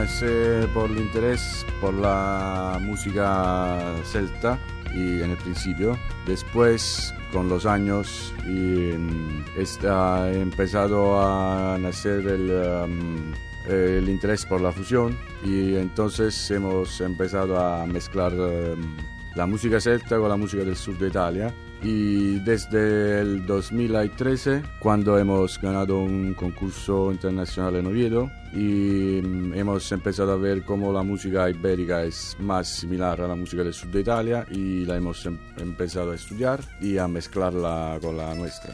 nace por el interés por la música celta y en el principio. Después, con los años, ha empezado a nacer el interés por la fusión y entonces hemos empezado a mezclar la música celta con la música del sur de Italia. Y desde el 2013, cuando hemos ganado un concurso internacional en Oviedo, y hemos empezado a ver cómo la música ibérica es más similar a la música del sur de Italia, y la hemos empezado a estudiar y a mezclarla con la nuestra.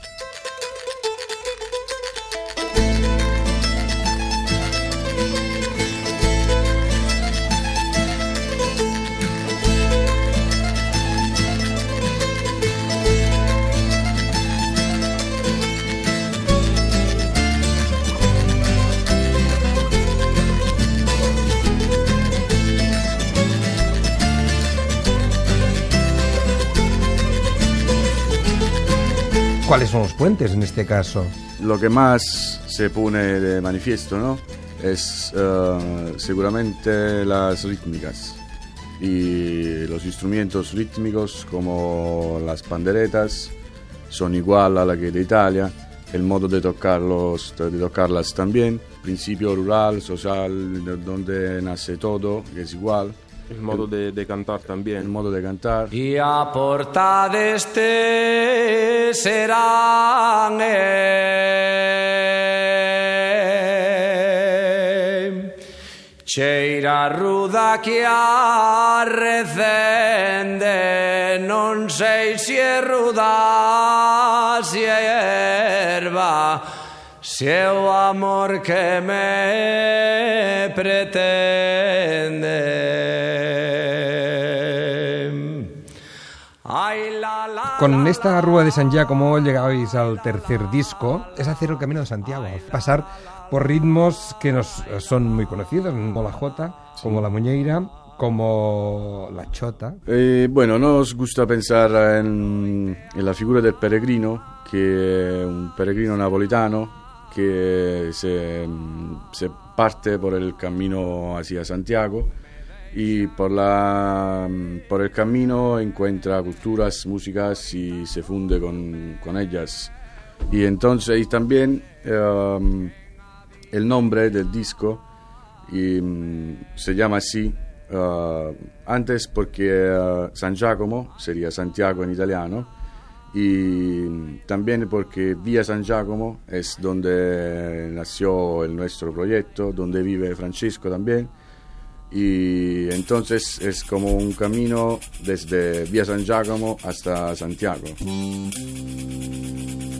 ¿Cuáles son los puentes en este caso? Lo que más se pone de manifiesto, ¿no?, es seguramente las rítmicas y los instrumentos rítmicos como las panderetas son igual a la que de Italia, el modo de tocarlas también, principio rural, social, donde nace todo, que es igual. El modo de cantar también. El modo de cantar. Y a porta d'este serán cheira ruda que arrecende, non sei si é ruda, si é erva, si é o amor que me pretende. Con esta Rúa de San Giacomo llegabais al tercer disco. Es hacer el Camino de Santiago, pasar por ritmos que nos son muy conocidos, como la jota, como la muñeira, como la chota. Bueno, nos gusta pensar en la figura del peregrino, que es un peregrino napolitano que se parte por el camino hacia Santiago y por el camino encuentra culturas, músicas y se funde con ellas. Y entonces y también el nombre del disco se llama así antes porque San Giacomo sería Santiago en italiano, y también porque Vía San Giacomo es donde nació nuestro proyecto, donde vive Francesco también. Y entonces es como un camino desde Vía San Giacomo hasta Santiago.